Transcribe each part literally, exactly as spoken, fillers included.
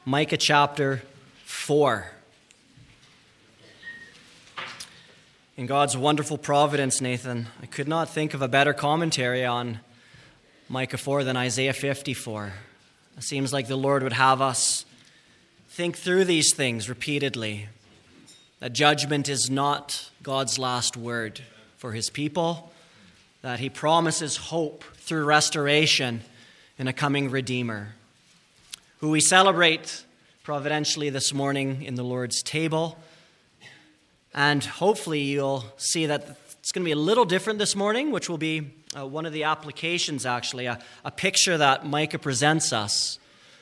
Micah chapter four. In God's wonderful providence, Nathan, I could not think of a better commentary on Micah four than Isaiah fifty-four. It seems like the Lord would have us think through these things repeatedly. That judgment is not God's last word for his people. That he promises hope through restoration in a coming Redeemer, who we celebrate providentially this morning in the Lord's table. And hopefully you'll see that it's going to be a little different this morning, which will be uh, one of the applications, actually, a, a picture that Micah presents us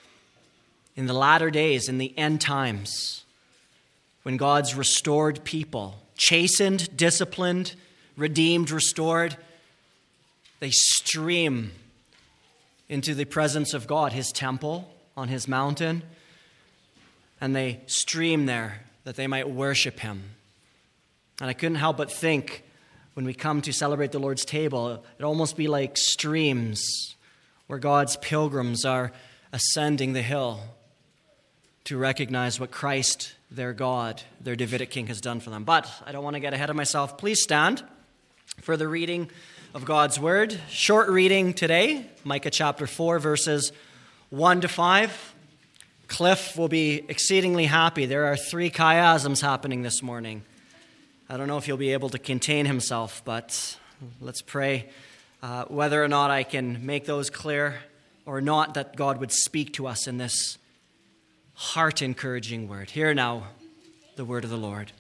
in the latter days, in the end times, when God's restored people, chastened, disciplined, redeemed, restored, they stream into the presence of God, his temple on his mountain, and they stream there that they might worship him. And I couldn't help but think, when we come to celebrate the Lord's table, it'd almost be like streams where God's pilgrims are ascending the hill to recognize what Christ, their God, their Davidic king, has done for them. But I don't want to get ahead of myself. Please stand for the reading of God's word. Short reading today, Micah chapter four, verses one to five. Cliff will be exceedingly happy. There are three chiasms happening this morning. I don't know if he'll be able to contain himself, but let's pray uh, whether or not I can make those clear or not, that God would speak to us in this heart-encouraging word. Hear now the word of the Lord.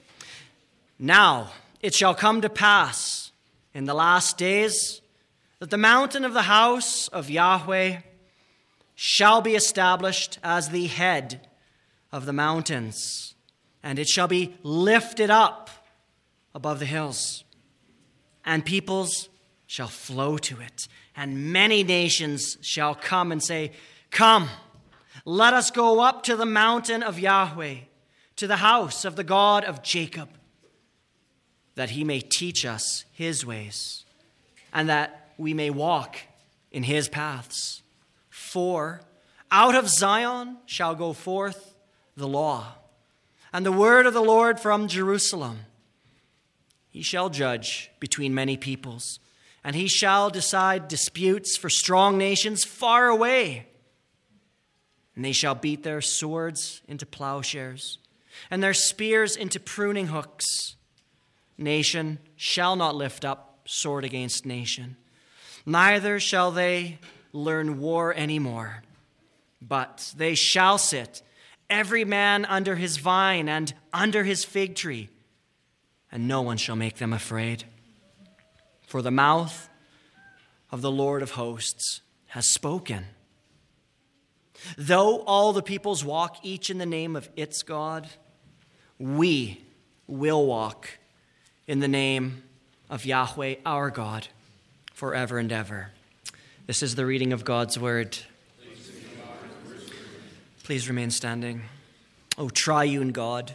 Now it shall come to pass in the last days that the mountain of the house of Yahweh shall be established as the head of the mountains, and it shall be lifted up above the hills, and peoples shall flow to it, and many nations shall come and say, Come, let us go up to the mountain of Yahweh, to the house of the God of Jacob, that he may teach us his ways, and that we may walk in his paths. For out of Zion shall go forth the law, and the word of the Lord from Jerusalem. He shall judge between many peoples, and he shall decide disputes for strong nations far away. And they shall beat their swords into plowshares, and their spears into pruning hooks. Nation shall not lift up sword against nation, neither shall they learn war anymore, but they shall sit, every man under his vine and under his fig tree, and no one shall make them afraid. For the mouth of the Lord of hosts has spoken. Though all the peoples walk each in the name of its God, we will walk in the name of Yahweh our God forever and ever. This is the reading of God's word. Please remain standing. O triune God,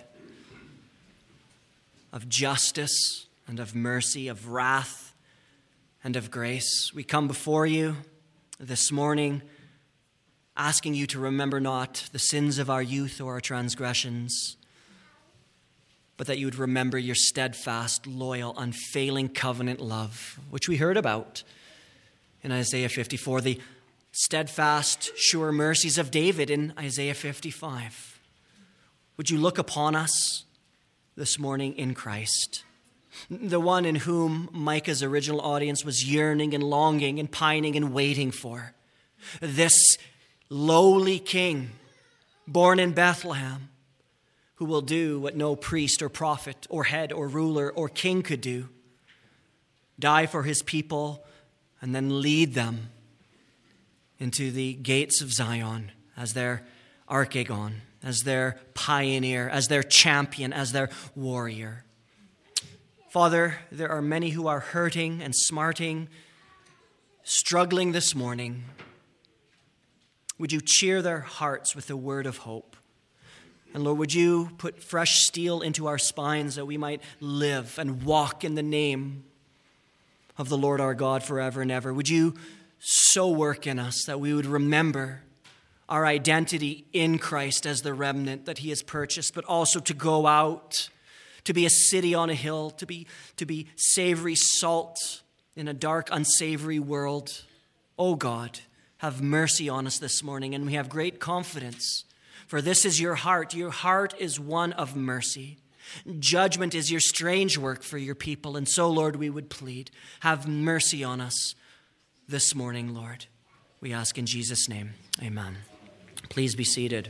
of justice and of mercy, of wrath and of grace, we come before you this morning, asking you to remember not the sins of our youth or our transgressions, but that you would remember your steadfast, loyal, unfailing covenant love, which we heard about in Isaiah fifty-four, the steadfast, sure mercies of David in Isaiah fifty-five. Would you look upon us this morning in Christ, the one in whom Micah's original audience was yearning and longing and pining and waiting for, this lowly king born in Bethlehem, who will do what no priest or prophet or head or ruler or king could do, die for his people and then lead them into the gates of Zion as their archegon, as their pioneer, as their champion, as their warrior. Father, there are many who are hurting and smarting, struggling this morning. Would you cheer their hearts with the word of hope? And Lord, would you put fresh steel into our spines that we might live and walk in the name of the Lord our God forever and ever? Would you so work in us that we would remember our identity in Christ as the remnant that he has purchased, but also to go out, to be a city on a hill, to be, to be savory salt in a dark, unsavory world. Oh God, have mercy on us this morning, and we have great confidence, for this is your heart. Your heart is one of mercy. Judgment is your strange work for your people, and so, Lord, we would plead, have mercy on us this morning, Lord. We ask in Jesus' name, amen. Please be seated.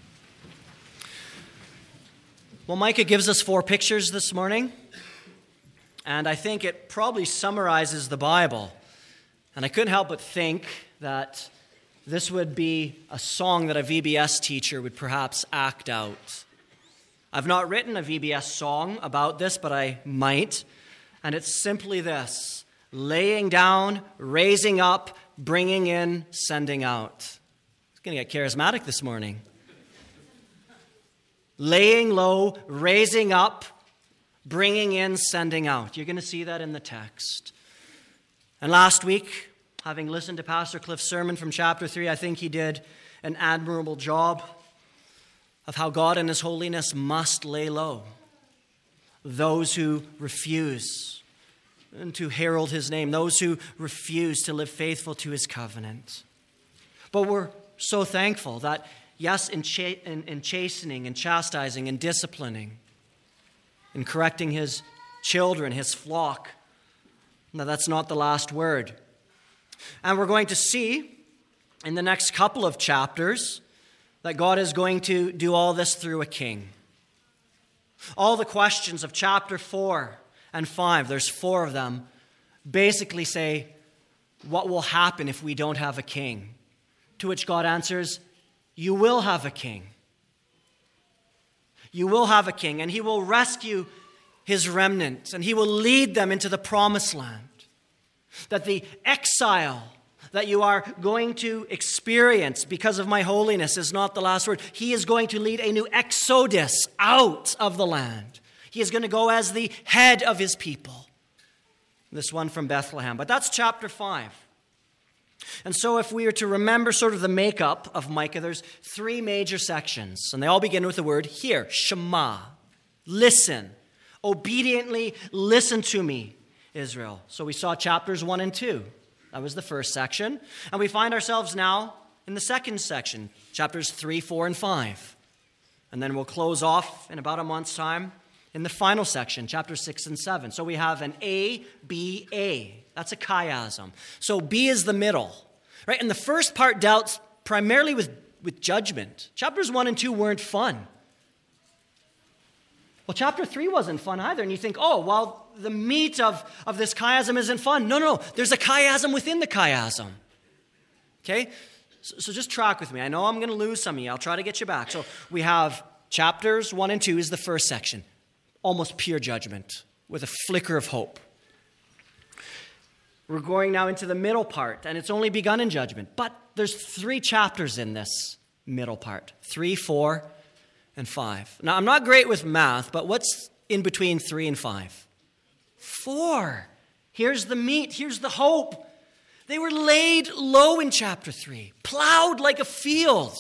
Well, Micah gives us four pictures this morning, and I think it probably summarizes the Bible. And I couldn't help but think that this would be a song that a V B S teacher would perhaps act out. I've not written a V B S song about this, but I might. And it's simply this: laying down, raising up, bringing in, sending out. It's going to get charismatic this morning. Laying low, raising up, bringing in, sending out. You're going to see that in the text. And last week, having listened to Pastor Cliff's sermon from chapter three, I think he did an admirable job of how God in his holiness must lay low those who refuse and to herald his name, those who refuse to live faithful to his covenant. But we're so thankful that, yes, in, cha- in, in chastening and chastising and disciplining, in correcting his children, his flock, now that's not the last word. And we're going to see in the next couple of chapters that God is going to do all this through a king. All the questions of chapter four and five, there's four of them, basically say, what will happen if we don't have a king? To which God answers, you will have a king. You will have a king, and he will rescue his remnant, and he will lead them into the promised land. That the exile that you are going to experience because of my holiness is not the last word. He is going to lead a new exodus out of the land. He is going to go as the head of his people. This one from Bethlehem. But that's chapter five. And so if we are to remember sort of the makeup of Micah, there's three major sections. And they all begin with the word hear, Shema. Listen. Obediently listen to me, Israel. So we saw chapters one and two. That was the first section. And we find ourselves now in the second section, chapters three, four, and five. And then we'll close off in about a month's time in the final section, chapters six and seven. So we have an A, B, A. That's a chiasm. So B is the middle, right? And the first part dealt primarily with, with judgment. Chapters one and two weren't fun. Well, chapter three wasn't fun either. And you think, oh, well, the meat of, of this chiasm isn't fun. No, no, no. There's a chiasm within the chiasm. Okay? So, so just track with me. I know I'm going to lose some of you. I'll try to get you back. So we have chapters one and two is the first section. Almost pure judgment with a flicker of hope. We're going now into the middle part, and it's only begun in judgment. But there's three chapters in this middle part. Three, four, and five. Now, I'm not great with math, but what's in between three and five? Four. Here's the meat. Here's the hope. They were laid low in chapter three, plowed like a field.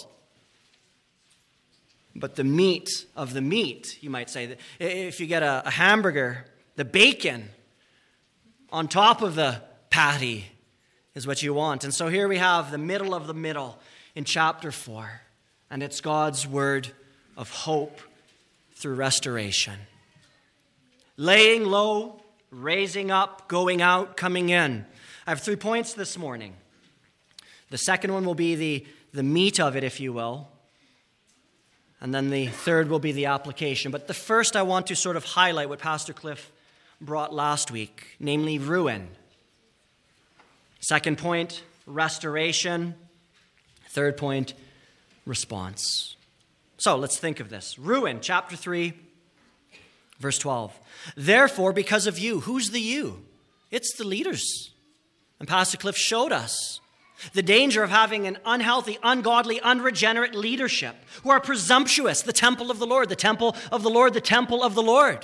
But the meat of the meat, you might say, if you get a, a hamburger, the bacon on top of the patty is what you want. And so here we have the middle of the middle in chapter four, and it's God's word of hope through restoration. Laying low, raising up, going out, coming in. I have three points this morning. The second one will be the, the meat of it, if you will. And then the third will be the application. But the first, I want to sort of highlight what Pastor Cliff brought last week, namely ruin. Second point, restoration. Third point, response. So let's think of this. Ruin, chapter three, verse twelve. Therefore, because of you, who's the you? It's the leaders. And Pastor Cliff showed us the danger of having an unhealthy, ungodly, unregenerate leadership who are presumptuous, the temple of the Lord, the temple of the Lord, the temple of the Lord.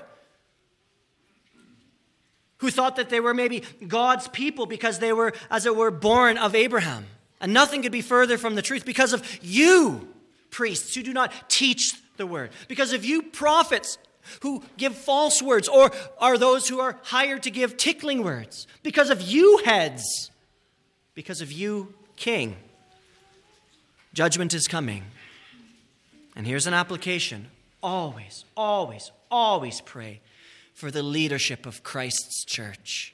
Who thought that they were maybe God's people because they were, as it were, born of Abraham. And nothing could be further from the truth because of you, priests, who do not teach the word. Because of you, prophets, who give false words, or are those who are hired to give tickling words. Because of you, heads. Because of you, king. Judgment is coming. And here's an application. Always, always, always pray for the leadership of Christ's church.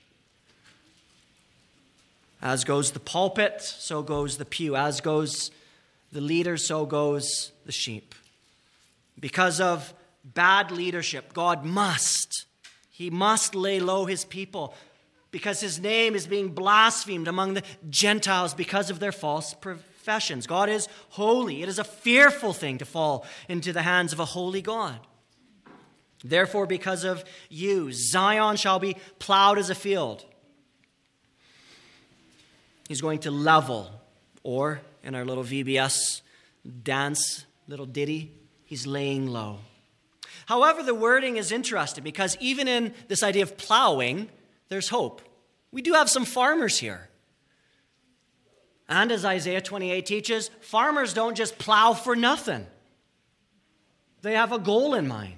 As goes the pulpit, so goes the pew. As goes the leader, so goes the sheep. Because of bad leadership, God must, he must lay low his people because his name is being blasphemed among the Gentiles because of their false professions. God is holy. It is a fearful thing to fall into the hands of a holy God. Therefore, because of you, Zion shall be plowed as a field. He's going to level, or in our little V B S dance, little ditty, he's laying low. However, the wording is interesting because even in this idea of plowing, there's hope. We do have some farmers here. And as Isaiah twenty-eight teaches, farmers don't just plow for nothing. They have a goal in mind.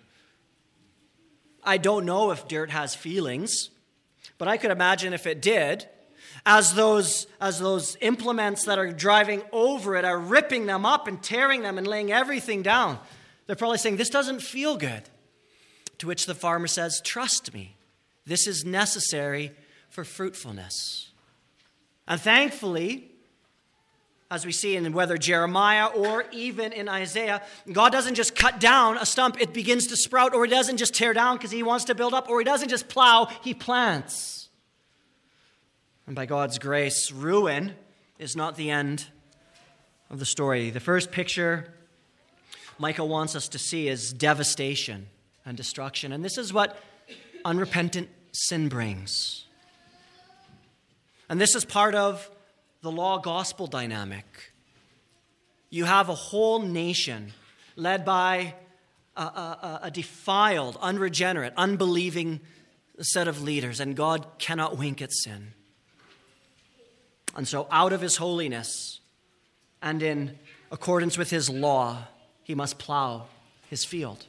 I don't know if dirt has feelings, but I could imagine if it did, as those, as those implements that are driving over it are ripping them up and tearing them and laying everything down, they're probably saying, this doesn't feel good. To which the farmer says, trust me, this is necessary for fruitfulness. And thankfully, as we see in whether Jeremiah or even in Isaiah, God doesn't just cut down a stump, it begins to sprout, or he doesn't just tear down because he wants to build up, or he doesn't just plow, he plants. And by God's grace, ruin is not the end of the story. The first picture Micah wants us to see is devastation and destruction. And this is what unrepentant sin brings. And this is part of the law-gospel dynamic. You have a whole nation led by a, a, a defiled, unregenerate, unbelieving set of leaders, and God cannot wink at sin. And so out of his holiness and in accordance with his law, he must plow his field.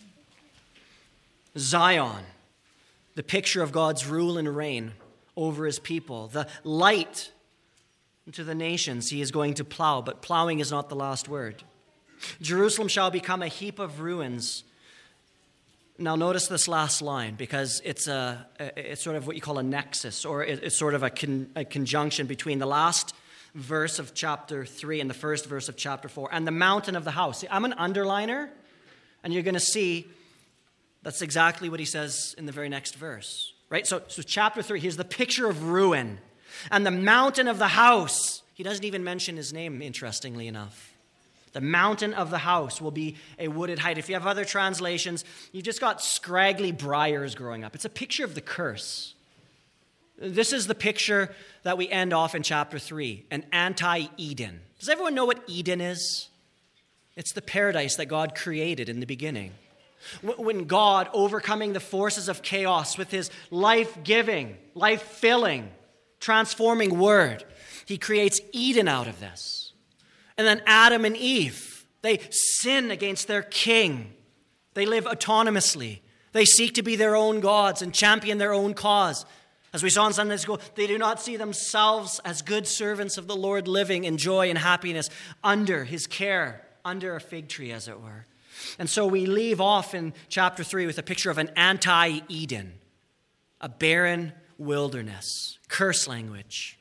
Zion, the picture of God's rule and reign over his people, the light to the nations he is going to plow, but plowing is not the last word. Jerusalem shall become a heap of ruins. Now notice this last line, because it's a it's sort of what you call a nexus, or it's sort of a, con, a conjunction between the last verse of chapter three and the first verse of chapter four, and the mountain of the house. See, I'm an underliner, and you're going to see that's exactly what he says in the very next verse, right? So, so chapter three, here's the picture of ruin, and the mountain of the house. He doesn't even mention his name, interestingly enough. The mountain of the house will be a wooded height. If you have other translations, you've just got scraggly briars growing up. It's a picture of the curse. This is the picture that we end off in chapter three, an anti-Eden. Does everyone know what Eden is? It's the paradise that God created in the beginning. When God, overcoming the forces of chaos with his life-giving, life-filling, transforming word, he creates Eden out of this. And then Adam and Eve, they sin against their king. They live autonomously. They seek to be their own gods and champion their own cause. As we saw in Sunday school, they do not see themselves as good servants of the Lord, living in joy and happiness under his care, under a fig tree, as it were. And so we leave off in chapter three with a picture of an anti-Eden, a barren wilderness, curse language.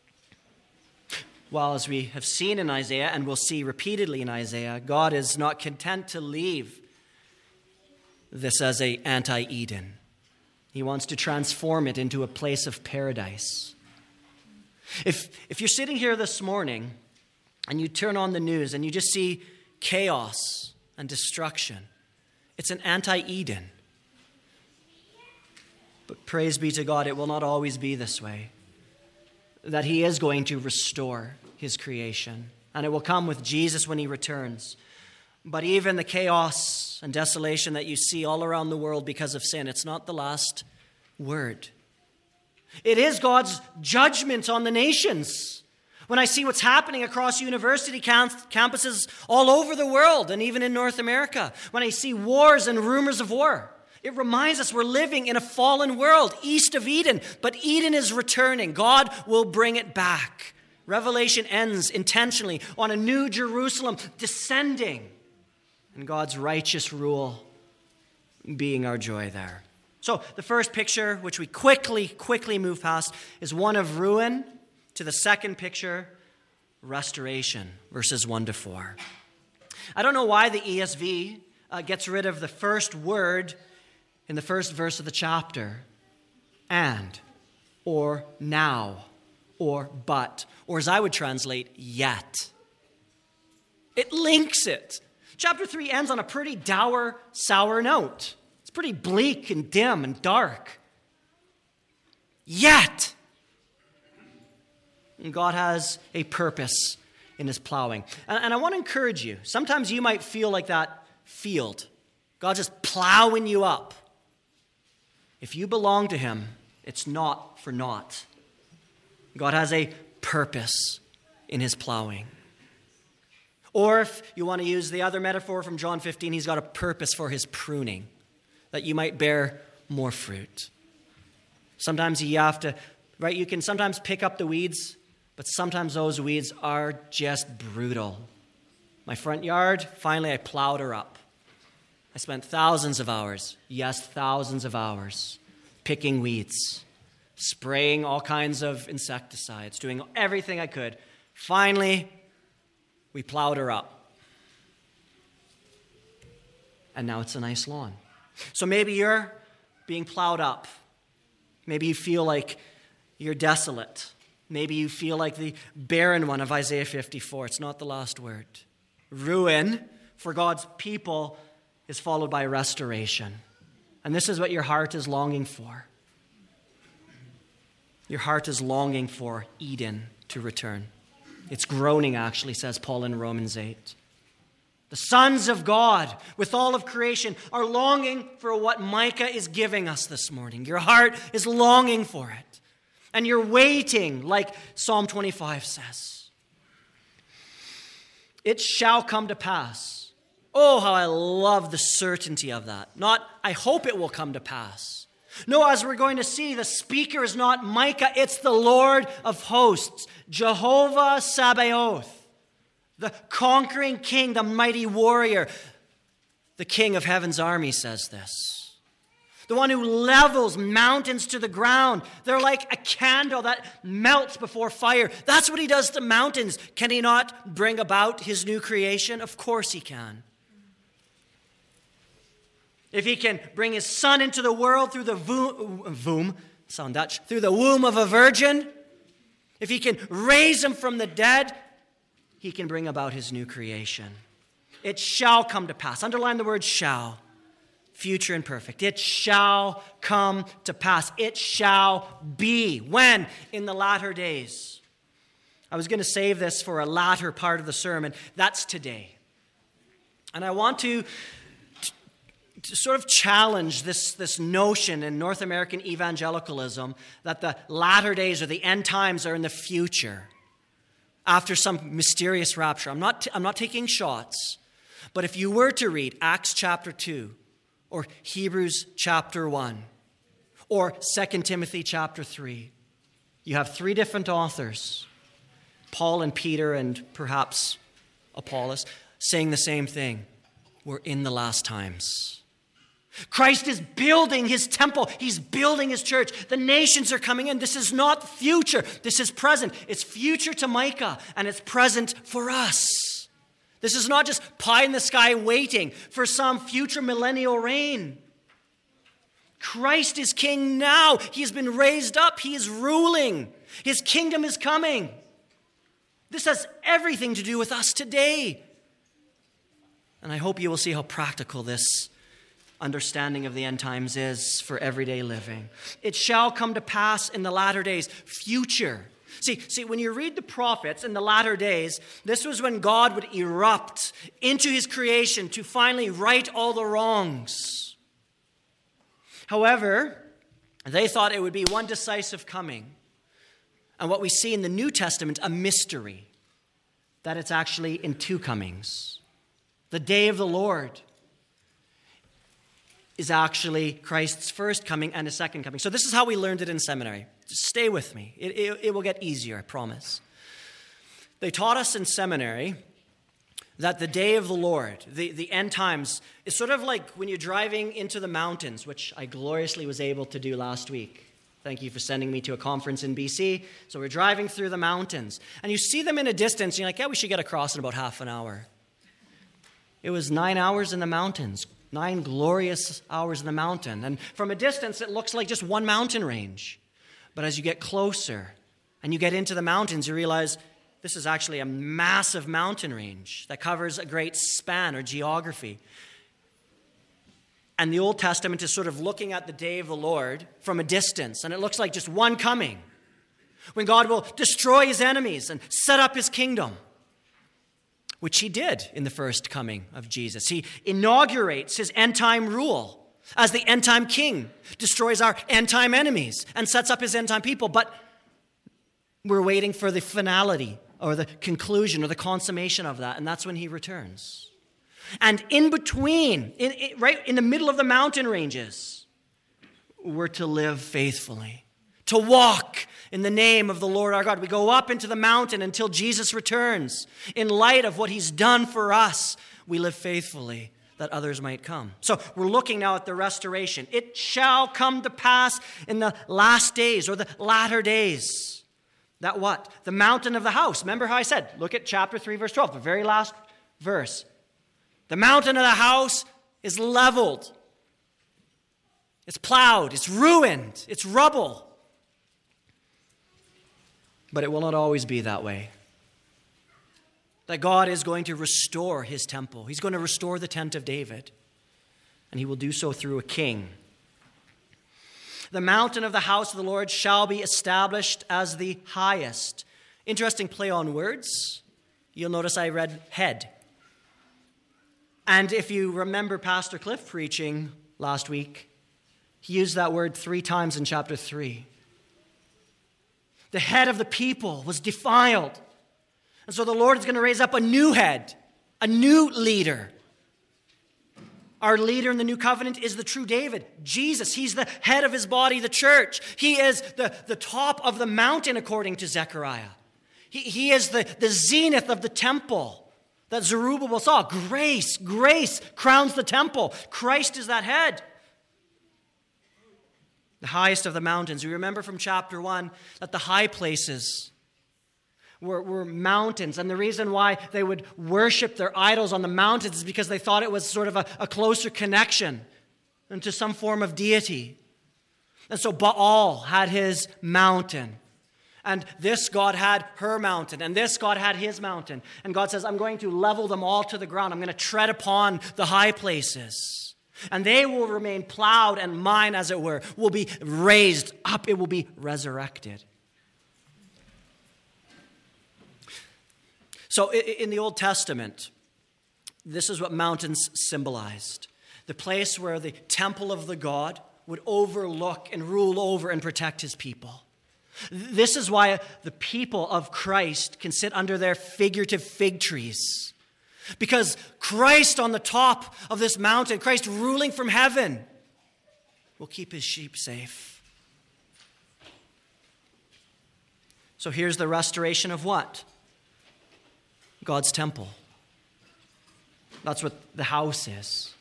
Well, as we have seen in Isaiah, and we'll see repeatedly in Isaiah, God is not content to leave this as an anti-Eden. He wants to transform it into a place of paradise. If, if you're sitting here this morning and you turn on the news and you just see chaos and destruction, it's an anti-Eden. But praise be to God, it will not always be this way. That he is going to restore his creation. And it will come with Jesus when he returns. But even the chaos and desolation that you see all around the world because of sin, it's not the last word. It is God's judgment on the nations. When I see what's happening across university camp- campuses all over the world and even in North America, when I see wars and rumors of war, it reminds us we're living in a fallen world east of Eden, but Eden is returning. God will bring it back. Revelation ends intentionally on a new Jerusalem descending and God's righteous rule being our joy there. So the first picture, which we quickly, quickly move past, is one of ruin. To the second picture, restoration, verses one to four. I don't know why the E S V uh, gets rid of the first word in the first verse of the chapter, and, or now, or but, or as I would translate, yet. It links it. Chapter three ends on a pretty dour, sour note. It's pretty bleak and dim and dark. Yet, and God has a purpose in his plowing. And, and I want to encourage you. Sometimes you might feel like that field. God's just plowing you up. If you belong to him, it's not for naught. God has a purpose in his plowing. Or if you want to use the other metaphor from John fifteen, he's got a purpose for his pruning, that you might bear more fruit. Sometimes you have to, right, you can sometimes pick up the weeds, but sometimes those weeds are just brutal. My front yard, finally I plowed her up. I spent thousands of hours, yes, thousands of hours, picking weeds, spraying all kinds of insecticides, doing everything I could. Finally, we plowed her up. And now it's a nice lawn. So maybe you're being plowed up. Maybe you feel like you're desolate. Maybe you feel like the barren one of Isaiah fifty-four. It's not the last word. Ruin for God's people is followed by restoration. And this is what your heart is longing for. Your heart is longing for Eden to return. It's groaning, actually, says Paul in Romans eight. The sons of God, with all of creation, are longing for what Micah is giving us this morning. Your heart is longing for it. And you're waiting, like Psalm twenty-five says. It shall come to pass. Oh, how I love the certainty of that. Not, I hope it will come to pass. No, as we're going to see, the speaker is not Micah, it's the Lord of hosts, Jehovah Sabaoth, the conquering king, the mighty warrior. The king of heaven's army says this. The one who levels mountains to the ground. They're like a candle that melts before fire. That's what he does to mountains. Can he not bring about his new creation? Of course he can. If he can bring his son into the world through the womb, womb, sound Dutch, through the womb of a virgin, if he can raise him from the dead, he can bring about his new creation. It shall come to pass. Underline the word shall. Future and perfect. It shall come to pass. It shall be. When? In the latter days. I was going to save this for a latter part of the sermon. That's today. And I want to, to sort of challenge this, this notion in North American evangelicalism that the latter days or the end times are in the future after some mysterious rapture. I'm not, I'm not taking shots, but if you were to read Acts chapter two, or Hebrews chapter one, or Second Timothy chapter three. You have three different authors, Paul and Peter and perhaps Apollos, saying the same thing. We're in the last times. Christ is building his temple. He's building his church. The nations are coming in. This is not future. This is present. It's future to Micah, and it's present for us. This is not just pie in the sky waiting for some future millennial reign. Christ is king now. He has been raised up. He is ruling. His kingdom is coming. This has everything to do with us today. And I hope you will see how practical this understanding of the end times is for everyday living. It shall come to pass in the latter days. Future. See, see, when you read the prophets in the latter days, this was when God would erupt into his creation to finally right all the wrongs. However, they thought it would be one decisive coming. And what we see in the New Testament, a mystery, that it's actually in two comings. The day of the Lord is actually Christ's first coming and his second coming. So this is how we learned it in seminary. Just stay with me. It, it, it will get easier, I promise. They taught us in seminary that the day of the Lord, the, the end times, is sort of like when you're driving into the mountains, which I gloriously was able to do last week. Thank you for sending me to a conference in B C. So we're driving through the mountains, and you see them in a distance, and you're like, yeah, we should get across in about half an hour. It was nine hours in the mountains, nine glorious hours in the mountain. And from a distance, it looks like just one mountain range. But as you get closer and you get into the mountains, you realize this is actually a massive mountain range that covers a great span or geography. And the Old Testament is sort of looking at the day of the Lord from a distance, and it looks like just one coming, when God will destroy his enemies and set up his kingdom, which he did in the first coming of Jesus. He inaugurates his end-time rule as the end-time king, destroys our end-time enemies, and sets up his end-time people. But we're waiting for the finality or the conclusion or the consummation of that, and that's when he returns. And in between, in, in, right in the middle of the mountain ranges, we're to live faithfully, to walk in the name of the Lord our God. We go up into the mountain until Jesus returns. In light of what he's done for us, we live faithfully that others might come. So we're looking now at the restoration. It shall come to pass in the last days or the latter days. That what? The mountain of the house. Remember how I said, look at chapter three, verse twelve, the very last verse. The mountain of the house is leveled. It's plowed. It's ruined. It's rubble. But it will not always be that way. That God is going to restore his temple. He's going to restore the tent of David. And he will do so through a king. The mountain of the house of the Lord shall be established as the highest. Interesting play on words. You'll notice I read head. And if you remember Pastor Cliff preaching last week, he used that word three times in chapter three. The head of the people was defiled. And so the Lord is going to raise up a new head, a new leader. Our leader in the new covenant is the true David, Jesus. He's the head of his body, the church. He is the, the top of the mountain, according to Zechariah. He, he is the, the zenith of the temple that Zerubbabel saw. Grace, grace crowns the temple. Christ is that head. The highest of the mountains. We remember from chapter one that the high places were, were mountains. And the reason why they would worship their idols on the mountains is because they thought it was sort of a, a closer connection into some form of deity. And so Baal had his mountain. And this God had her mountain. And this God had his mountain. And God says, I'm going to level them all to the ground. I'm going to tread upon the high places. And they will remain plowed, and mine, as it were, will be raised up. It will be resurrected. So in the Old Testament, this is what mountains symbolized. The place where the temple of the God would overlook and rule over and protect his people. This is why the people of Christ can sit under their figurative fig trees. Because Christ on the top of this mountain, Christ ruling from heaven, will keep his sheep safe. So here's the restoration of what? God's temple. That's what the house is.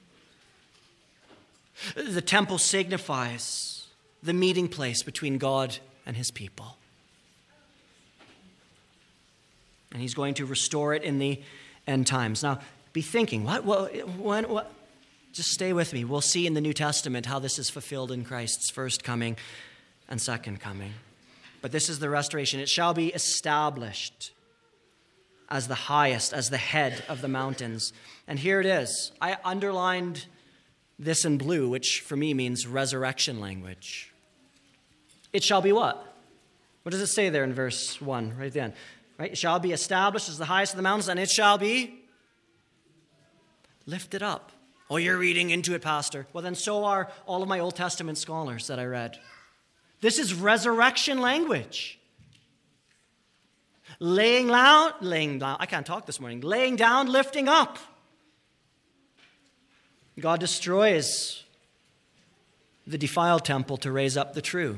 The temple signifies the meeting place between God and his people. And he's going to restore it in the end times. Now, be thinking, what, what, when, what? Just stay with me. We'll see in the New Testament how this is fulfilled in Christ's first coming and second coming. But this is the restoration. It shall be established as the highest, as the head of the mountains. And here it is. I underlined this in blue, which for me means resurrection language. It shall be what? What does it say there in verse one, right at the end? Right? It shall be established as the highest of the mountains, and it shall be lifted up. Oh, you're reading into it, Pastor. Well, then so are all of my Old Testament scholars that I read. This is resurrection language. laying down, laying down, I can't talk this morning, laying down, lifting up. God destroys the defiled temple to raise up the true.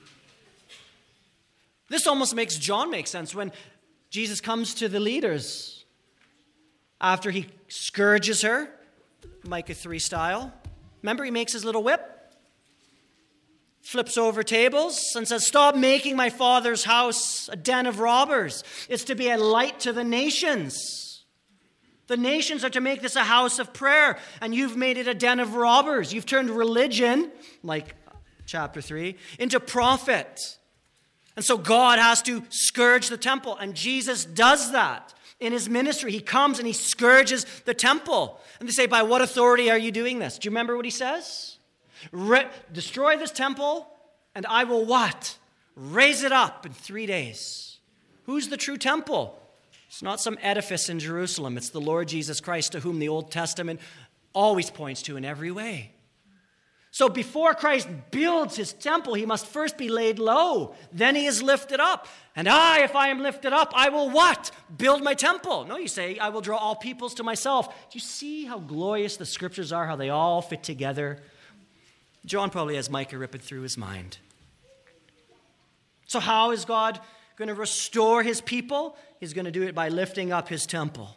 This almost makes John make sense when Jesus comes to the leaders after he scourges her, Micah three style. Remember, he makes his little whip, flips over tables and says, stop making my Father's house a den of robbers. It's to be a light to the nations. The nations are to make this a house of prayer, and you've made it a den of robbers. You've turned religion, like chapter three, into profit. And so God has to scourge the temple, and Jesus does that in his ministry. He comes and he scourges the temple. And they say, by what authority are you doing this? Do you remember what he says? Re- destroy this temple, and I will what? Raise it up in three days. Who's the true temple? It's not some edifice in Jerusalem. It's the Lord Jesus Christ, to whom the Old Testament always points to in every way. So before Christ builds his temple, he must first be laid low. Then he is lifted up. And I, if I am lifted up, I will what? Build my temple. No, you say, I will draw all peoples to myself. Do you see how glorious the scriptures are, how they all fit together? John probably has Micah ripping through his mind. So how is God going to restore his people? He's going to do it by lifting up his temple.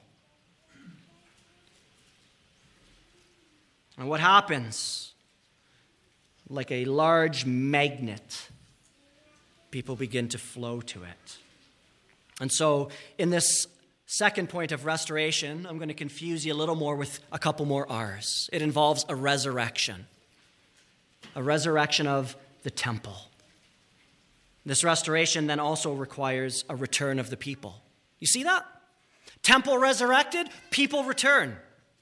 And what happens? Like a large magnet, people begin to flow to it. And so in this second point of restoration, I'm going to confuse you a little more with a couple more R's. It involves a resurrection. A resurrection of the temple. This restoration then also requires a return of the people. You see that? Temple resurrected, people return.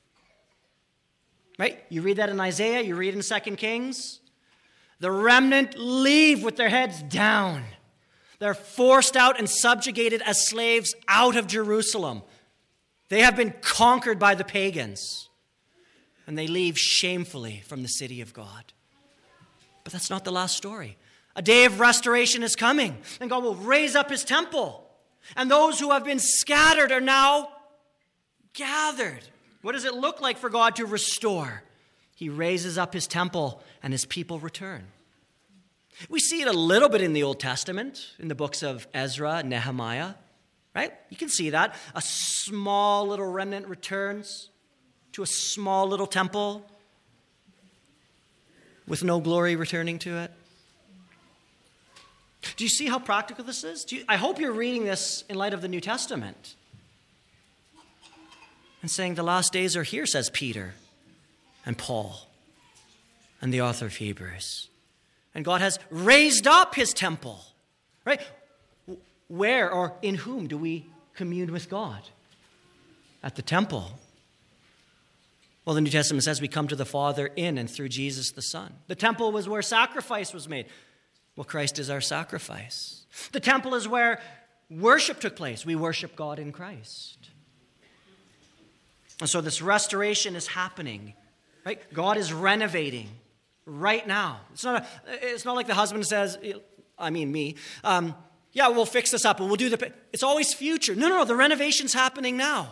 Right? You read that in Isaiah, you read in Second Kings. The remnant leave with their heads down. They're forced out and subjugated as slaves out of Jerusalem. They have been conquered by the pagans. And they leave shamefully from the city of God. But that's not the last story. A day of restoration is coming, and God will raise up his temple. And those who have been scattered are now gathered. What does it look like for God to restore? He raises up his temple, and his people return. We see it a little bit in the Old Testament, in the books of Ezra, Nehemiah, right? You can see that. A small little remnant returns to a small little temple with no glory returning to it. Do you see how practical this is? Do you, I hope you're reading this in light of the New Testament and saying the last days are here, says Peter and Paul and the author of Hebrews. And God has raised up his temple, right? Where or in whom do we commune with God? At the temple. Well, the New Testament says we come to the Father in and through Jesus the Son. The temple was where sacrifice was made. Well, Christ is our sacrifice. The temple is where worship took place. We worship God in Christ. And so this restoration is happening, right? God is renovating right now. It's not, a, it's not like the husband says, I mean me, um, yeah, we'll fix this up and we'll do the... It's always future. No, no, no, the renovation's happening now.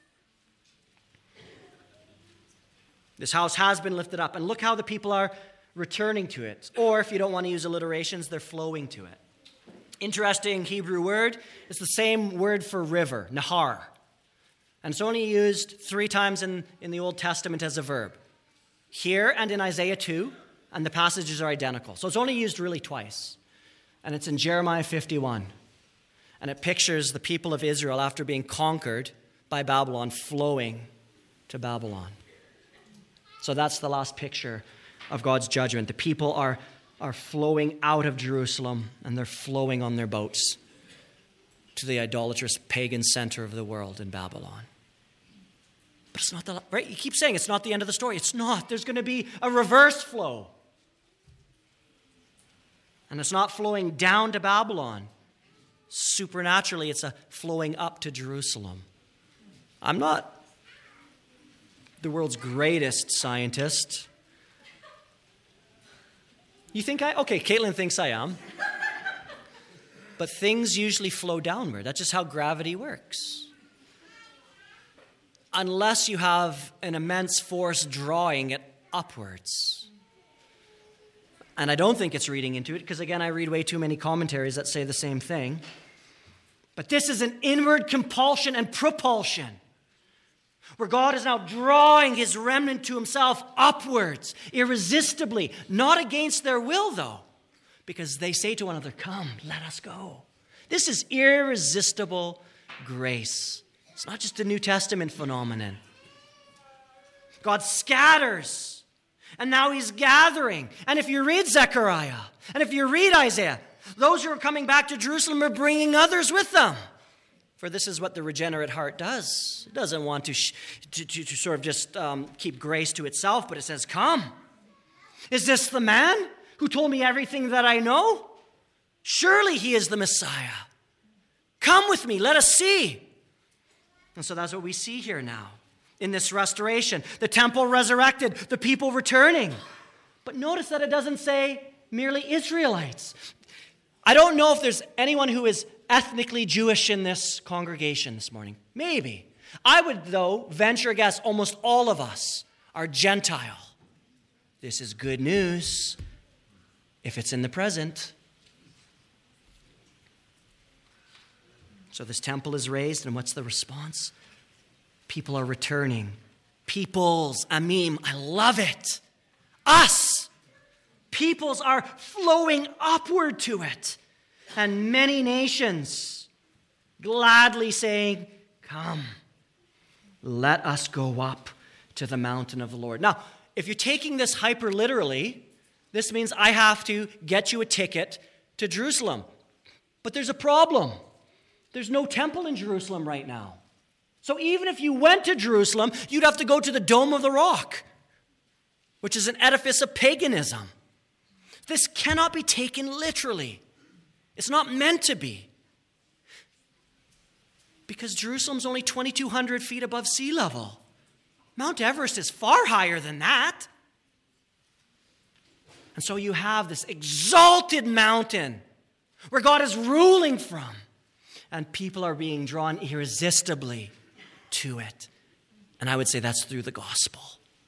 This house has been lifted up, and look how the people are returning to it. Or, if you don't want to use alliterations, they're flowing to it. Interesting Hebrew word. It's the same word for river, nahar. And it's only used three times in, in the Old Testament as a verb. Here and in Isaiah two, and the passages are identical. So it's only used really twice. And it's in Jeremiah fifty-one. And it pictures the people of Israel after being conquered by Babylon flowing to Babylon. So that's the last picture of God's judgment. The people are, are flowing out of Jerusalem, and they're flowing on their boats to the idolatrous pagan center of the world in Babylon. But it's not the, right? You keep saying it's not the end of the story. It's not. There's going to be a reverse flow. And it's not flowing down to Babylon. Supernaturally, it's a flowing up to Jerusalem. I'm not the world's greatest scientist. You think I? Okay, Caitlin thinks I am. but things usually flow downward. That's just how gravity works. Unless you have an immense force drawing it upwards. And I don't think it's reading into it, because again, I read way too many commentaries that say the same thing. But this is an inward compulsion and propulsion, where God is now drawing his remnant to himself upwards, irresistibly, not against their will, though, because they say to one another, come, let us go. This is irresistible grace. It's not just a New Testament phenomenon. God scatters, and now he's gathering. And if you read Zechariah, and if you read Isaiah, those who are coming back to Jerusalem are bringing others with them. For this is what the regenerate heart does. It doesn't want to, sh- to, to, to sort of just um, keep grace to itself, but it says, come. Is this the man who told me everything that I know? Surely he is the Messiah. Come with me, let us see. And so that's what we see here now in this restoration. The temple resurrected, the people returning. But notice that it doesn't say merely Israelites. I don't know if there's anyone who is ethnically Jewish in this congregation this morning. Maybe. I would, though, venture a guess almost all of us are Gentile. This is good news if it's in the present. So this temple is raised, and what's the response? People are returning. Peoples, amim, I love it. Us. Peoples are flowing upward to it. And many nations gladly saying, come, let us go up to the mountain of the Lord. Now, if you're taking this hyper literally, this means I have to get you a ticket to Jerusalem. But there's a problem. There's no temple in Jerusalem right now. So even if you went to Jerusalem, you'd have to go to the Dome of the Rock, which is an edifice of paganism. This cannot be taken literally. It's not meant to be. Because Jerusalem's only twenty-two hundred feet above sea level. Mount Everest is far higher than that. And so you have this exalted mountain where God is ruling from. And people are being drawn irresistibly to it. And I would say that's through the gospel.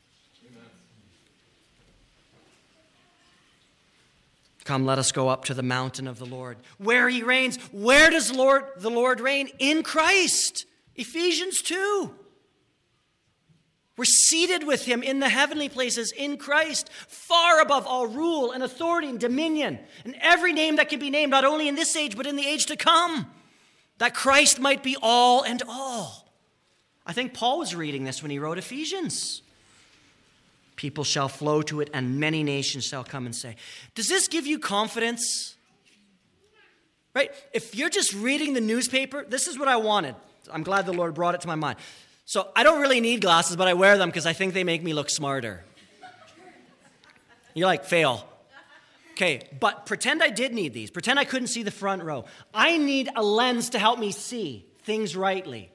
Come, let us go up to the mountain of the Lord, where he reigns. Where does Lord, the Lord reign? In Christ. Ephesians two. We're seated with him in the heavenly places in Christ, far above all rule and authority and dominion, and every name that can be named, not only in this age, but in the age to come, that Christ might be all and all. I think Paul was reading this when he wrote Ephesians. People shall flow to it, and many nations shall come and say. Does this give you confidence? Right? If you're just reading the newspaper, this is what I wanted. I'm glad the Lord brought it to my mind. So I don't really need glasses, but I wear them because I think they make me look smarter. You're like, fail. Okay, but pretend I did need these. Pretend I couldn't see the front row. I need a lens to help me see things rightly.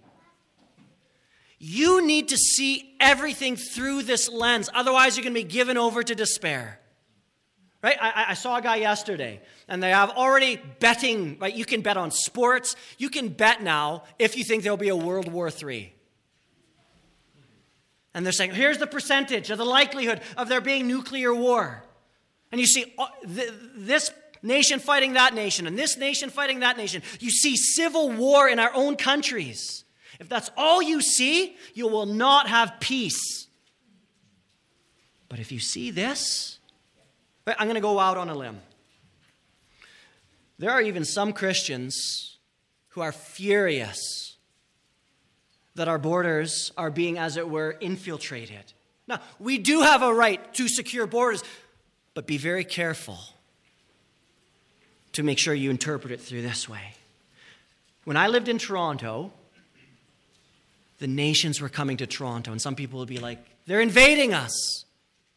You need to see everything through this lens. Otherwise, you're going to be given over to despair. Right? I, I saw a guy yesterday, and they have already betting. Right? You can bet on sports. You can bet now if you think there'll be a World War Three. And they're saying, here's the percentage of the likelihood of there being nuclear war. And you see this nation fighting that nation, and this nation fighting that nation. You see civil war in our own countries. If that's all you see, you will not have peace. But if you see this, I'm going to go out on a limb. There are even some Christians who are furious that our borders are being, as it were, infiltrated. Now, we do have a right to secure borders, but be very careful to make sure you interpret it through this way. When I lived in Toronto, the nations were coming to Toronto, and some people would be like, they're invading us.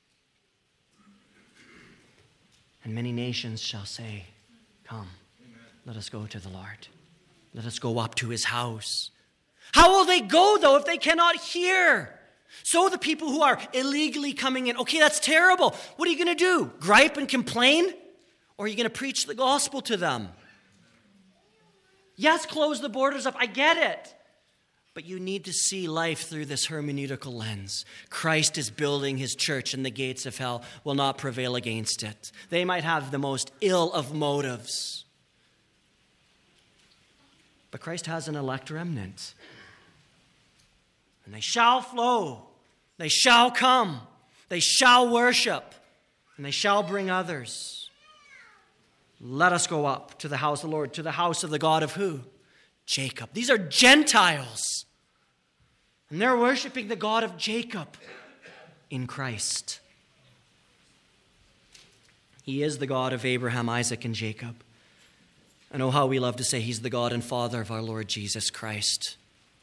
And many nations shall say, come, Amen. Let us go to the Lord. Let us go up to his house. How will they go, though, if they cannot hear? So the people who are illegally coming in, okay, that's terrible. What are you going to do? Gripe and complain? Or are you going to preach the gospel to them? Yes, close the borders up. I get it. But you need to see life through this hermeneutical lens. Christ is building his church, and the gates of hell will not prevail against it. They might have the most ill of motives, but Christ has an elect remnant. And they shall flow. They shall come. They shall worship. And they shall bring others. Let us go up to the house of the Lord, to the house of the God of who? Jacob. These are Gentiles. And they're worshiping the God of Jacob in Christ. He is the God of Abraham, Isaac, and Jacob. And oh, how we love to say he's the God and Father of our Lord Jesus Christ.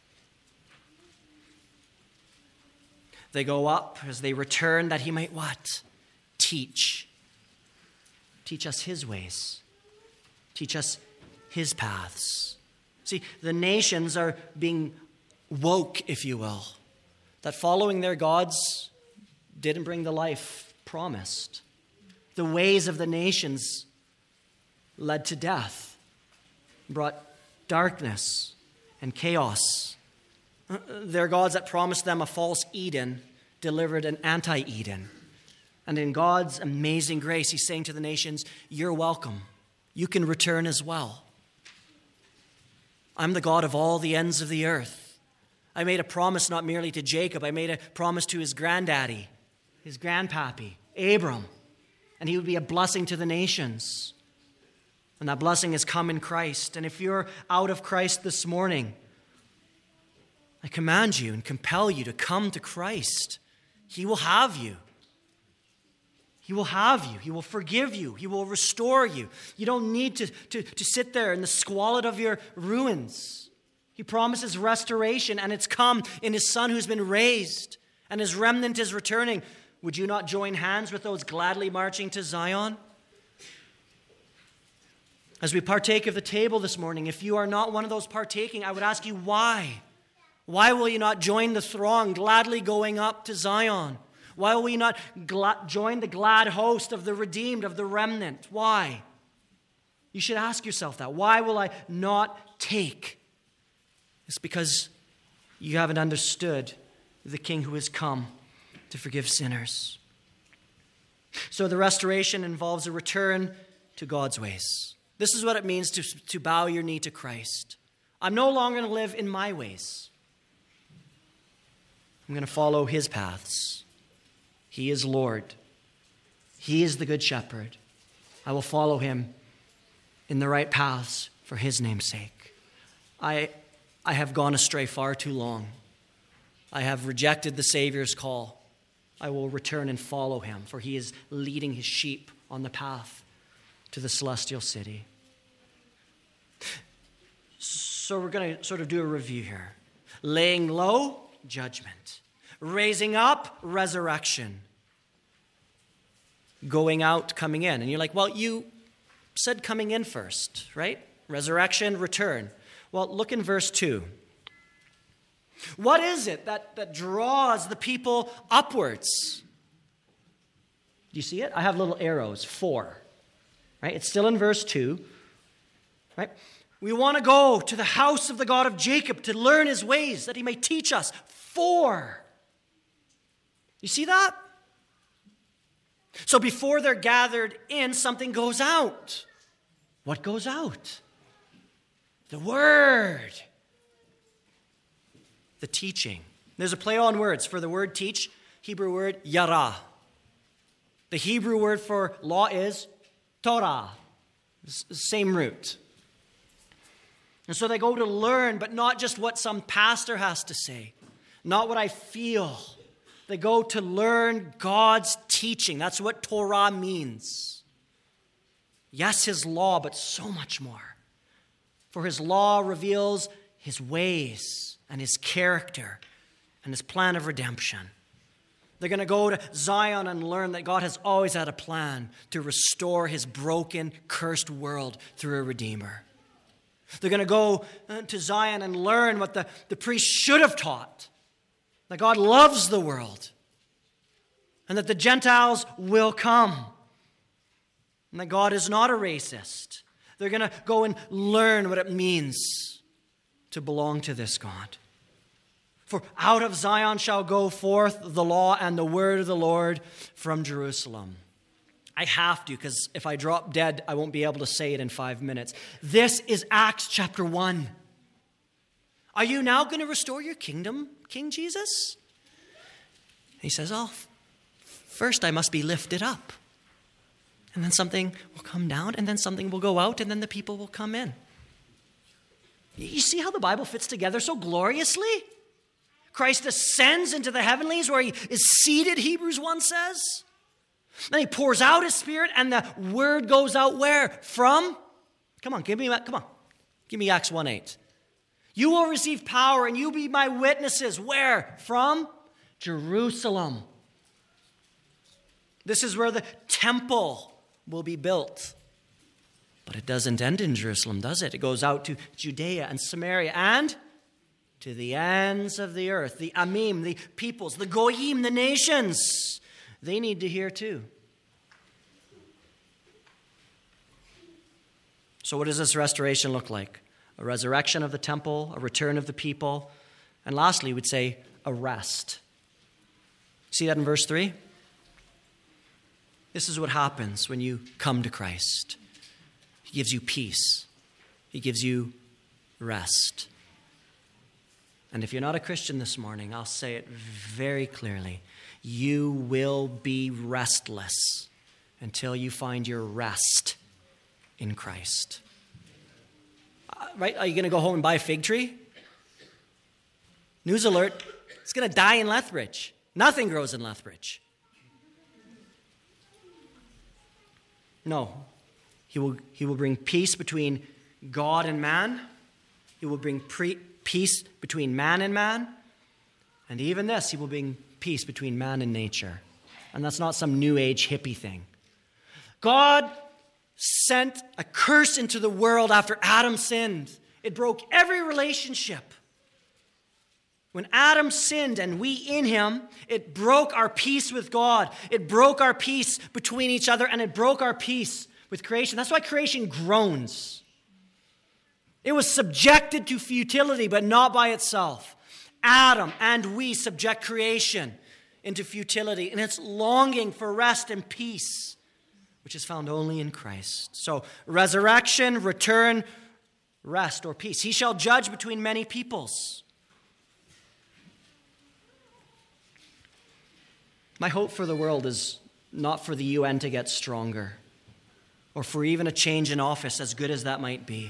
They go up as they return that he might what? Teach. Teach us his ways. Teach us his paths. See, the nations are being woke, if you will, that following their gods didn't bring the life promised. The ways of the nations led to death, brought darkness and chaos. Their gods that promised them a false Eden delivered an anti-Eden. And in God's amazing grace, he's saying to the nations, you're welcome. You can return as well. I'm the God of all the ends of the earth. I made a promise not merely to Jacob. I made a promise to his granddaddy, his grandpappy, Abram. And he would be a blessing to the nations. And that blessing has come in Christ. And if you're out of Christ this morning, I command you and compel you to come to Christ. He will have you. He will have you. He will forgive you. He will restore you. You don't need to, to, to sit there in the squalid of your ruins. He promises restoration, and it's come in his Son who's been raised, and his remnant is returning. Would you not join hands with those gladly marching to Zion? As we partake of the table this morning, if you are not one of those partaking, I would ask you why? Why will you not join the throng gladly going up to Zion? Why will you not gla- join the glad host of the redeemed, of the remnant? Why? You should ask yourself that. Why will I not take? It's because you haven't understood the King who has come to forgive sinners. So the restoration involves a return to God's ways. This is what it means to, to bow your knee to Christ. I'm no longer going to live in my ways. I'm going to follow his paths. He is Lord. He is the good shepherd. I will follow him in the right paths for his name's sake. I, I have gone astray far too long. I have rejected the Savior's call. I will return and follow him, for he is leading his sheep on the path to the celestial city. So we're going to sort of do a review here. Laying low, judgment. Raising up, resurrection. Going out, coming in. And you're like, well, you said coming in first, right? Resurrection, return. Well, look in verse two. What is it that, that draws the people upwards? Do you see it? I have little arrows, four. Right? It's still in verse two. Right? We want to go to the house of the God of Jacob to learn his ways, that he may teach us. Four. You see that? So before they're gathered in, something goes out. What goes out? The word. The teaching. There's a play on words for the word teach. Hebrew word yara. The Hebrew word for law is Torah. Same root. And so they go to learn, but not just what some pastor has to say. Not what I feel. They go to learn God's teaching. That's what Torah means. Yes, his law, but so much more. For his law reveals his ways and his character and his plan of redemption. They're going to go to Zion and learn that God has always had a plan to restore his broken, cursed world through a Redeemer. They're going to go to Zion and learn what the, the priest should have taught. That God loves the world. And that the Gentiles will come. And that God is not a racist. They're going to go and learn what it means to belong to this God. For out of Zion shall go forth the law and the word of the Lord from Jerusalem. I have to, because if I drop dead, I won't be able to say it in five minutes. This is Acts chapter one. Are you now going to restore your kingdom, King Jesus? He says, oh, first I must be lifted up. And then something will come down, and then something will go out, and then the people will come in. You see how the Bible fits together so gloriously? Christ ascends into the heavenlies where he is seated, Hebrews one says. Then he pours out his Spirit, and the word goes out where? From? Come on, give me, come on. Give me Acts one eight. You will receive power, and you be my witnesses. Where? From? Jerusalem. This is where the temple will be built. But it doesn't end in Jerusalem, does it? It goes out to Judea and Samaria and to the ends of the earth. The Amim, the peoples, the Goyim, the nations. They need to hear too. So what does this restoration look like? A resurrection of the temple, a return of the people, and lastly, we'd say a rest. See that in verse three? This is what happens when you come to Christ. He gives you peace. He gives you rest. And if you're not a Christian this morning, I'll say it very clearly. You will be restless until you find your rest in Christ. Uh, right? Are you going to go home and buy a fig tree? News alert, it's going to die in Lethbridge. Nothing grows in Lethbridge. No. He will, he will bring peace between God and man. He will bring pre- peace between man and man. And even this, he will bring peace between man and nature. And that's not some new age hippie thing. God sent a curse into the world after Adam sinned. It broke every relationship. When Adam sinned and we in him, it broke our peace with God. It broke our peace between each other, and it broke our peace with creation. That's why creation groans. It was subjected to futility, but not by itself. Adam and we subject creation into futility, and it's longing for rest and peace, which is found only in Christ. So, resurrection, return, rest, or peace. He shall judge between many peoples. My hope for the world is not for the U N to get stronger, or for even a change in office, as good as that might be.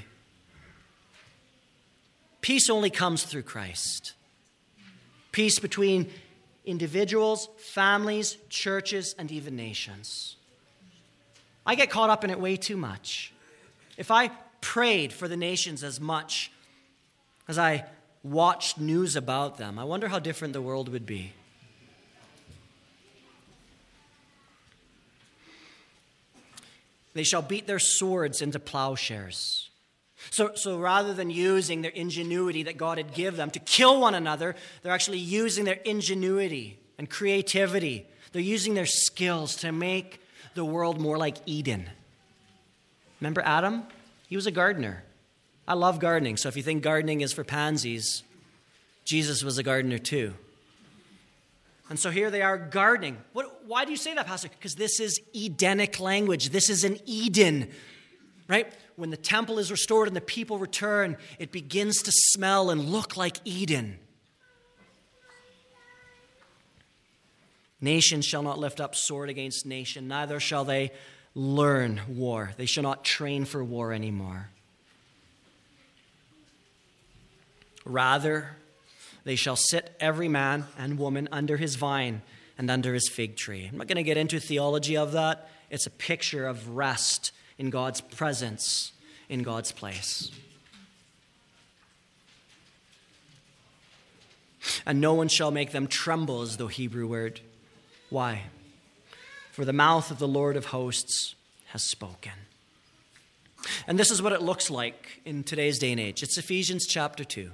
Peace only comes through Christ. Peace between individuals, families, churches, and even nations. I get caught up in it way too much. If I prayed for the nations as much as I watched news about them, I wonder how different the world would be. They shall beat their swords into plowshares. So, so rather than using their ingenuity that God had given them to kill one another, they're actually using their ingenuity and creativity. They're using their skills to make the world more like Eden. Remember Adam? He was a gardener. I love gardening, so if you think gardening is for pansies, Jesus was a gardener too. And so here they are gardening. What, why do you say that, Pastor? Because this is Edenic language. This is an Eden, right? When the temple is restored and the people return, it begins to smell and look like Eden. Nation shall not lift up sword against nation, neither shall they learn war. They shall not train for war anymore. Rather, they shall sit every man and woman under his vine and under his fig tree. I'm not going to get into theology of that. It's a picture of rest in God's presence, in God's place. And no one shall make them tremble, is the Hebrew word. Why? For the mouth of the Lord of hosts has spoken. And this is what it looks like in today's day and age. It's Ephesians chapter two.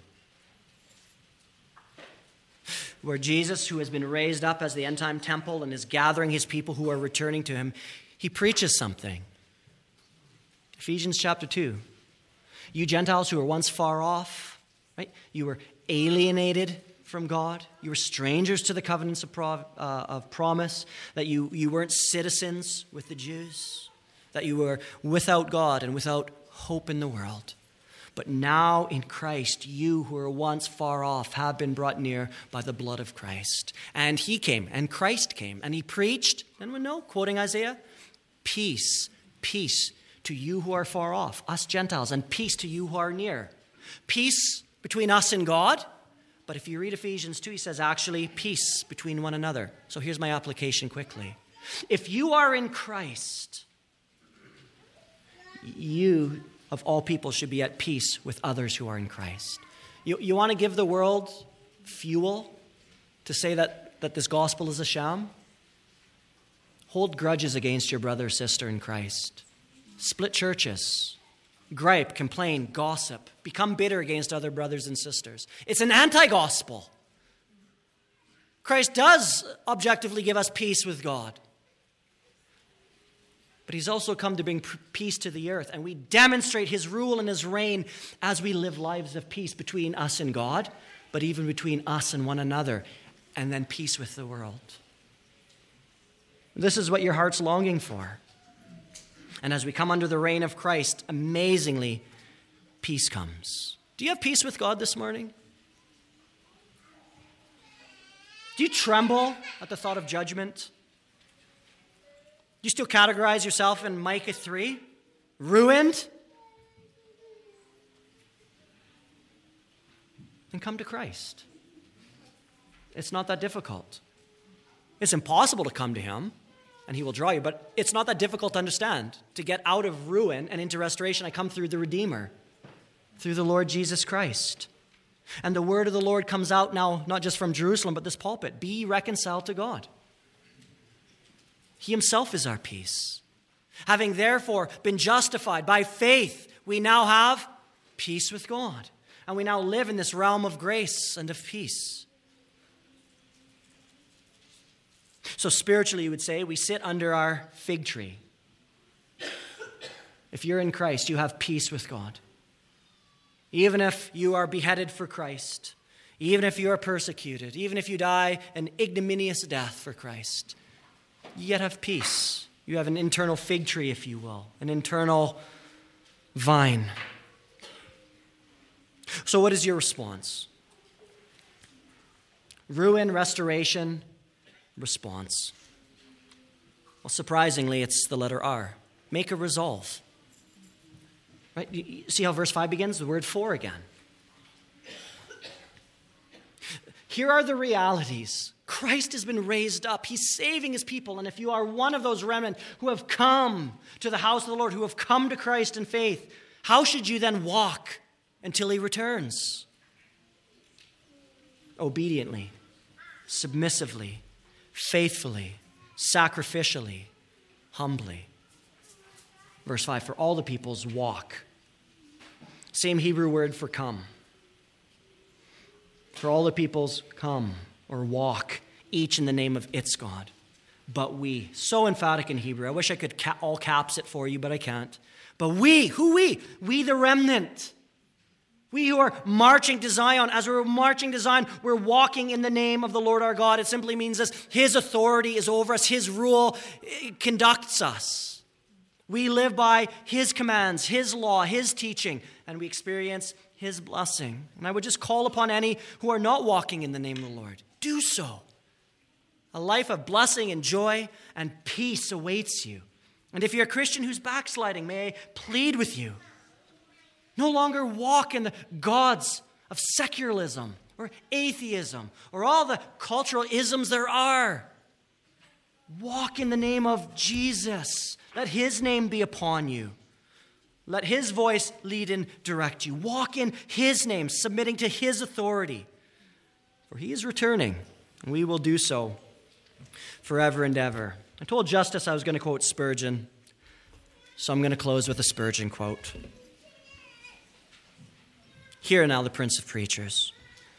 Where Jesus, who has been raised up as the end-time temple and is gathering his people who are returning to him, he preaches something. Ephesians chapter two. You Gentiles who were once far off, right? You were alienated from God. You were strangers to the covenants of, pro, uh, of promise, that you, you weren't citizens with the Jews, that you were without God and without hope in the world. But now in Christ, you who were once far off have been brought near by the blood of Christ. And he came, and Christ came, and he preached, and we know, quoting Isaiah, peace, peace to you who are far off, us Gentiles, and peace to you who are near. Peace between us and God. But if you read Ephesians two, he says actually peace between one another. So here's my application quickly. If you are in Christ, you of all people should be at peace with others who are in Christ. You, you want to give the world fuel to say that, that this gospel is a sham? Hold grudges against your brother or sister in Christ. Split churches. Gripe, complain, gossip, become bitter against other brothers and sisters. It's an anti-gospel. Christ does objectively give us peace with God. But he's also come to bring peace to the earth, and we demonstrate his rule and his reign as we live lives of peace between us and God, but even between us and one another, and then peace with the world. This is what your heart's longing for. And as we come under the reign of Christ, amazingly, peace comes. Do you have peace with God this morning? Do you tremble at the thought of judgment? Do you still categorize yourself in Micah three? Ruined? Then come to Christ. It's not that difficult. It's impossible to come to him, and he will draw you, but it's not that difficult to understand. To get out of ruin and into restoration, I come through the Redeemer, through the Lord Jesus Christ. And the word of the Lord comes out now, not just from Jerusalem, but this pulpit. Be ye reconciled to God. He himself is our peace. Having therefore been justified by faith, we now have peace with God. And we now live in this realm of grace and of peace. So spiritually, you would say, we sit under our fig tree. If you're in Christ, you have peace with God. Even if you are beheaded for Christ, even if you are persecuted, even if you die an ignominious death for Christ, you yet have peace. You have an internal fig tree, if you will, an internal vine. So what is your response? Ruin, restoration, response. Well, surprisingly, it's the letter R. Make a resolve. Right? You see how verse five begins? The word for again. Here are the realities. Christ has been raised up. He's saving his people. And if you are one of those remnant who have come to the house of the Lord, who have come to Christ in faith, how should you then walk until he returns? Obediently, submissively, faithfully, sacrificially, humbly. Verse five, for all the peoples walk. Same Hebrew word for come. For all the peoples come or walk, each in the name of its God. But we, so emphatic in Hebrew. I wish I could ca- all caps it for you, but I can't. But we, who we? We the remnant. We who are marching to Zion, as we're marching to Zion, we're walking in the name of the Lord our God. It simply means this: his authority is over us. His rule conducts us. We live by his commands, his law, his teaching, and we experience his blessing. And I would just call upon any who are not walking in the name of the Lord, do so. A life of blessing and joy and peace awaits you. And if you're a Christian who's backsliding, may I plead with you, no longer walk in the gods of secularism or atheism or all the cultural isms there are. Walk in the name of Jesus. Let his name be upon you. Let his voice lead and direct you. Walk in his name, submitting to his authority. For he is returning, and we will do so forever and ever. I told Justice I was going to quote Spurgeon, so I'm going to close with a Spurgeon quote. Hear now the Prince of Preachers.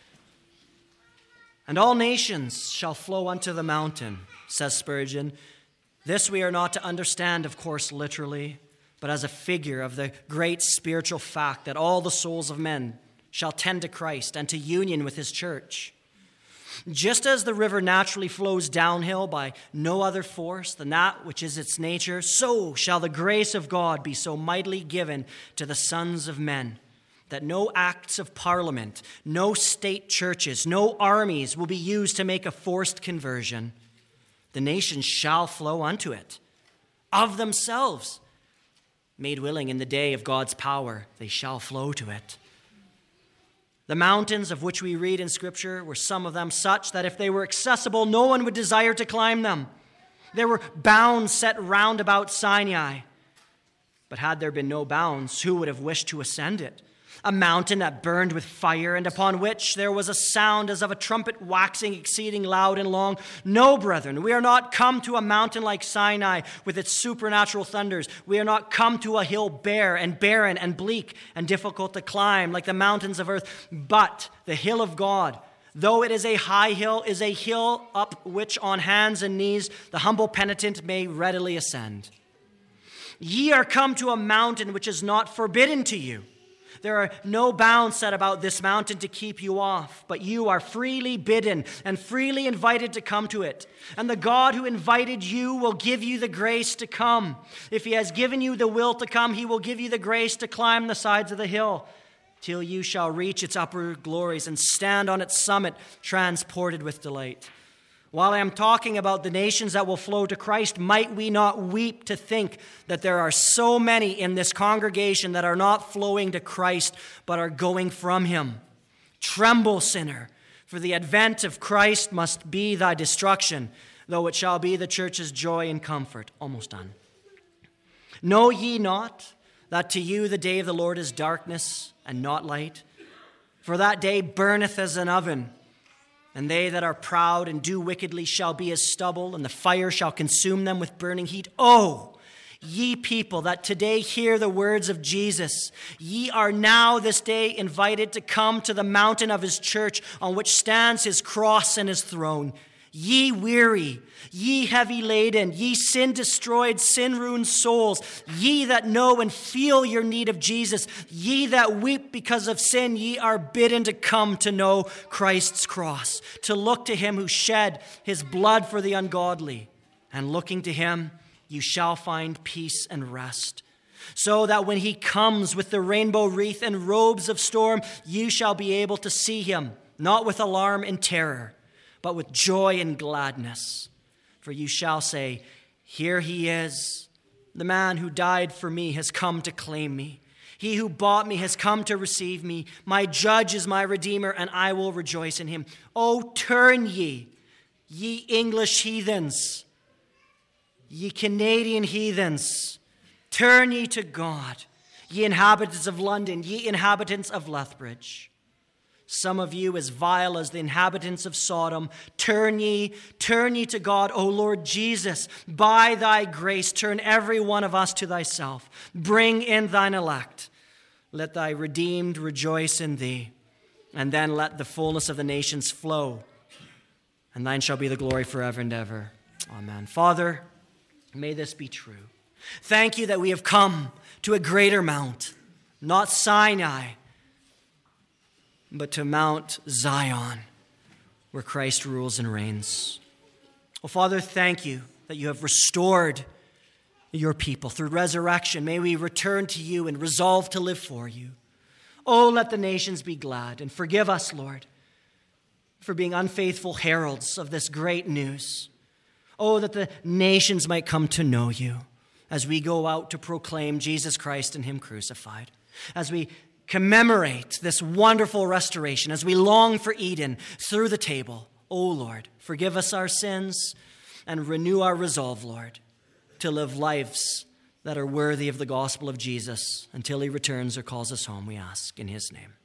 And all nations shall flow unto the mountain, says Spurgeon. This we are not to understand, of course, literally, but as a figure of the great spiritual fact that all the souls of men shall tend to Christ and to union with his church. Just as the river naturally flows downhill by no other force than that which is its nature, so shall the grace of God be so mightily given to the sons of men, that no acts of parliament, no state churches, no armies will be used to make a forced conversion. The nations shall flow unto it of themselves. Made willing in the day of God's power, they shall flow to it. The mountains of which we read in Scripture were some of them such that if they were accessible, no one would desire to climb them. There were bounds set round about Sinai. But had there been no bounds, who would have wished to ascend it? A mountain that burned with fire, and upon which there was a sound as of a trumpet waxing exceeding loud and long. No, brethren, we are not come to a mountain like Sinai with its supernatural thunders. We are not come to a hill bare and barren and bleak and difficult to climb like the mountains of earth, but the hill of God, though it is a high hill, is a hill up which on hands and knees the humble penitent may readily ascend. Ye are come to a mountain which is not forbidden to you. There are no bounds set about this mountain to keep you off, but you are freely bidden and freely invited to come to it. And the God who invited you will give you the grace to come. If he has given you the will to come, he will give you the grace to climb the sides of the hill till you shall reach its upper glories and stand on its summit, transported with delight. While I am talking about the nations that will flow to Christ, might we not weep to think that there are so many in this congregation that are not flowing to Christ, but are going from him? Tremble, sinner, for the advent of Christ must be thy destruction, though it shall be the church's joy and comfort. Almost done. Know ye not that to you the day of the Lord is darkness and not light? For that day burneth as an oven, and they that are proud and do wickedly shall be as stubble, and the fire shall consume them with burning heat. Oh, ye people that today hear the words of Jesus, ye are now this day invited to come to the mountain of his church, on which stands his cross and his throne. Ye weary, ye heavy laden, ye sin-destroyed, sin-ruined souls, ye that know and feel your need of Jesus, ye that weep because of sin, ye are bidden to come to know Christ's cross, to look to him who shed his blood for the ungodly, and looking to him, you shall find peace and rest. So that when he comes with the rainbow wreath and robes of storm, you shall be able to see him, not with alarm and terror, but with joy and gladness. For you shall say, here he is. The man who died for me has come to claim me. He who bought me has come to receive me. My judge is my redeemer, and I will rejoice in him. Oh, turn ye, ye English heathens, ye Canadian heathens, turn ye to God, ye inhabitants of London, ye inhabitants of Lethbridge. Some of you as vile as the inhabitants of Sodom, turn ye, turn ye to God, O Lord Jesus. By thy grace, turn every one of us to thyself. Bring in thine elect. Let thy redeemed rejoice in thee. And then let the fullness of the nations flow. And thine shall be the glory forever and ever. Amen. Father, may this be true. Thank you that we have come to a greater mount, not Sinai, but to Mount Zion, where Christ rules and reigns. Oh, Father, thank you that you have restored your people through resurrection. May we return to you and resolve to live for you. Oh, let the nations be glad, and forgive us, Lord, for being unfaithful heralds of this great news. Oh, that the nations might come to know you as we go out to proclaim Jesus Christ and him crucified, as we commemorate this wonderful restoration, as we long for Eden through the table. O Lord, forgive us our sins and renew our resolve, Lord, to live lives that are worthy of the gospel of Jesus until he returns or calls us home, we ask in his name.